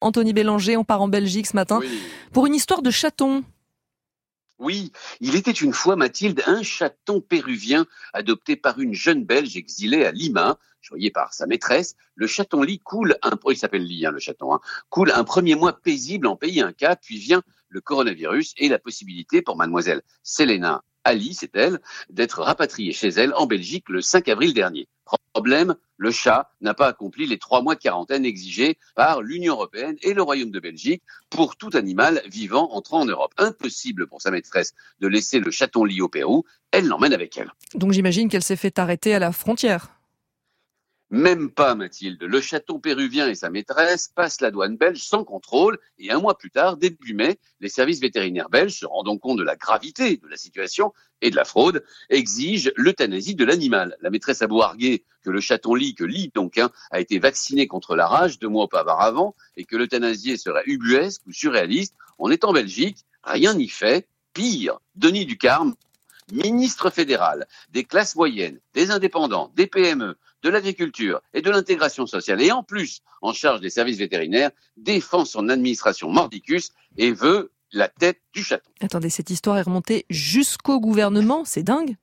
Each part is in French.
Anthony Bélanger, on part en Belgique ce matin pour une histoire de chaton. Oui, il était une fois, Mathilde, un chaton péruvien adopté par une jeune Belge exilée à Lima, choyé par sa maîtresse. Le chaton Lee il s'appelle Lee, le chaton, coule un premier mois paisible en pays Inca, puis vient le coronavirus et la possibilité pour mademoiselle Selena Ali, c'est elle, d'être rapatriée chez elle en Belgique le 5 avril dernier. Problème, le chat n'a pas accompli les 3 mois de quarantaine exigés par l'Union européenne et le Royaume de Belgique pour tout animal vivant entrant en Europe. Impossible pour sa maîtresse de laisser le chaton Lee au Pérou, elle l'emmène avec elle. Donc j'imagine qu'elle s'est fait arrêter à la frontière. Même pas, Mathilde. Le chaton péruvien et sa maîtresse passent la douane belge sans contrôle et un mois plus tard, début mai, les services vétérinaires belges, se rendant compte de la gravité de la situation et de la fraude, exigent l'euthanasie de l'animal. La maîtresse a beau arguer que le chaton Lee, a été vacciné contre la rage 2 mois auparavant et que l'euthanasier serait ubuesque ou surréaliste. On est en Belgique, rien n'y fait. Pire, Denis Ducarme, ministre fédéral des classes moyennes, des indépendants, des PME, de l'agriculture et de l'intégration sociale, et en plus en charge des services vétérinaires, défend son administration mordicus et veut la tête du chaton. Attendez, cette histoire est remontée jusqu'au gouvernement, c'est dingue.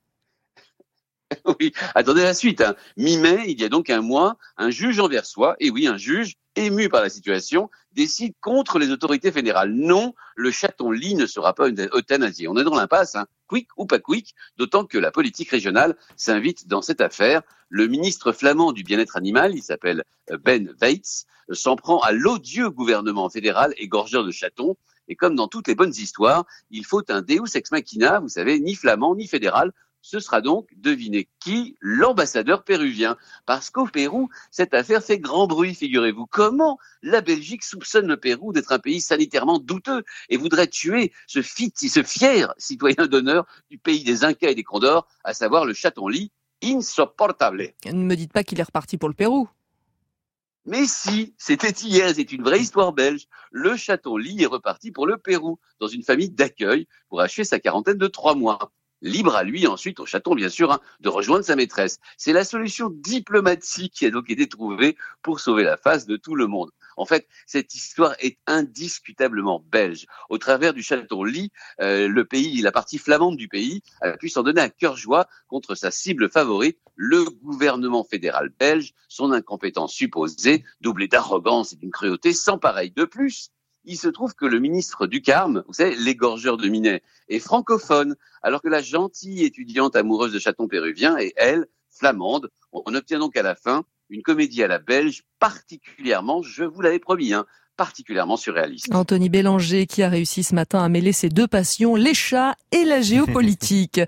Oui, attendez la suite. Mi-mai, il y a donc un mois, un juge anversois, et oui, un juge ému par la situation, décide contre les autorités fédérales. Non, le chaton Lee ne sera pas euthanasié. On est dans l'impasse, quick ou pas quick, d'autant que la politique régionale s'invite dans cette affaire. Le ministre flamand du bien-être animal, il s'appelle Ben Weitz, s'en prend à l'odieux gouvernement fédéral égorgeur de chatons. Et comme dans toutes les bonnes histoires, il faut un deus ex machina, vous savez, ni flamand ni fédéral. Ce sera donc, devinez qui, l'ambassadeur péruvien. Parce qu'au Pérou, cette affaire fait grand bruit, figurez-vous. Comment la Belgique soupçonne le Pérou d'être un pays sanitairement douteux et voudrait tuer ce fier citoyen d'honneur du pays des Incas et des Condors, à savoir le chaton Lee, insoportable. Ne me dites pas qu'il est reparti pour le Pérou. Mais si, c'était hier, c'est une vraie histoire belge. Le chaton Lee est reparti pour le Pérou, dans une famille d'accueil, pour achever sa quarantaine de 3 mois. Libre à lui, ensuite, au chaton, bien sûr, de rejoindre sa maîtresse. C'est la solution diplomatique qui a donc été trouvée pour sauver la face de tout le monde. En fait, cette histoire est indiscutablement belge. Au travers du chaton Lee, le pays, la partie flamande du pays, a pu s'en donner à cœur joie contre sa cible favorite, le gouvernement fédéral belge, son incompétence supposée, doublée d'arrogance et d'une cruauté sans pareil. De plus, il se trouve que le ministre Ducarme, vous savez, l'égorgeur de Minet, est francophone, alors que la gentille étudiante amoureuse de chatons péruviens est, elle, flamande. On obtient donc à la fin une comédie à la belge particulièrement, je vous l'avais promis, particulièrement surréaliste. Anthony Bélanger qui a réussi ce matin à mêler ses deux passions, les chats et la géopolitique.